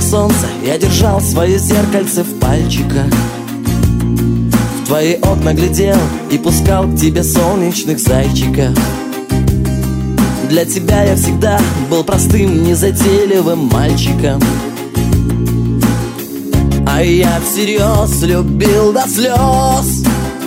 солнца я держал свое зеркальце в пальчиках. В твои окна глядел и пускал к тебе солнечных зайчиков. Для тебя я всегда был простым, незатейливым мальчиком. А я всерьез любил до слез.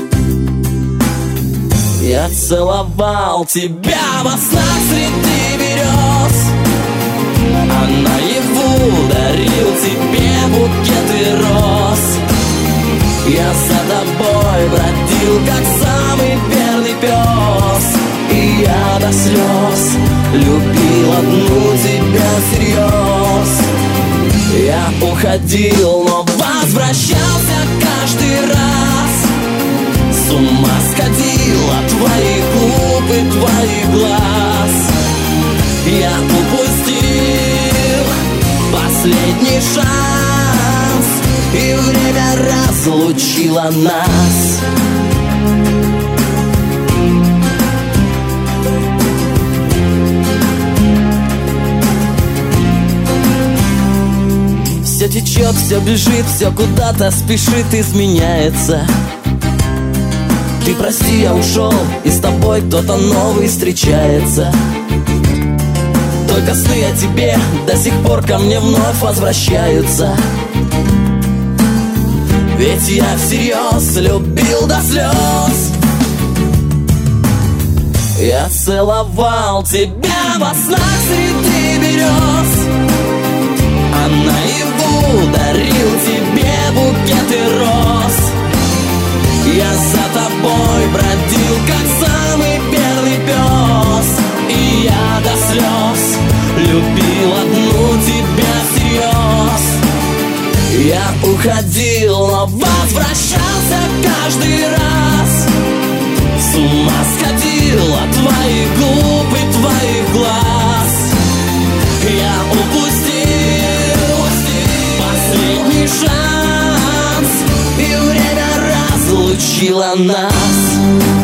Я целовал тебя во снах среди берез, а наяву дарил тебе букеты роз. Я за тобой бродил, как самый верный пес, и я до слез любил одну тебя всерьез. Я уходил, но возвращался каждый раз. С ума сходил от твоих губ и твоих глаз. Я упустил последний шанс, и время разлучило нас. Все течет, все бежит, все куда-то спешит, изменяется. Ты прости, я ушел, и с тобой кто-то новый встречается. Только сны о тебе до сих пор ко мне вновь возвращаются. Ведь я всерьез любил до слез. Я целовал тебя во снах среди берез, а наяву дарил тебе букеты роз. Я за тобой бродил, как самый верный пес, и я до слез любил одну тебя всерьез. Я уходил, но возвращался каждый раз. С ума сходил от твоих губ и твоих глаз. Я упустил последний шанс, и время разлучило нас.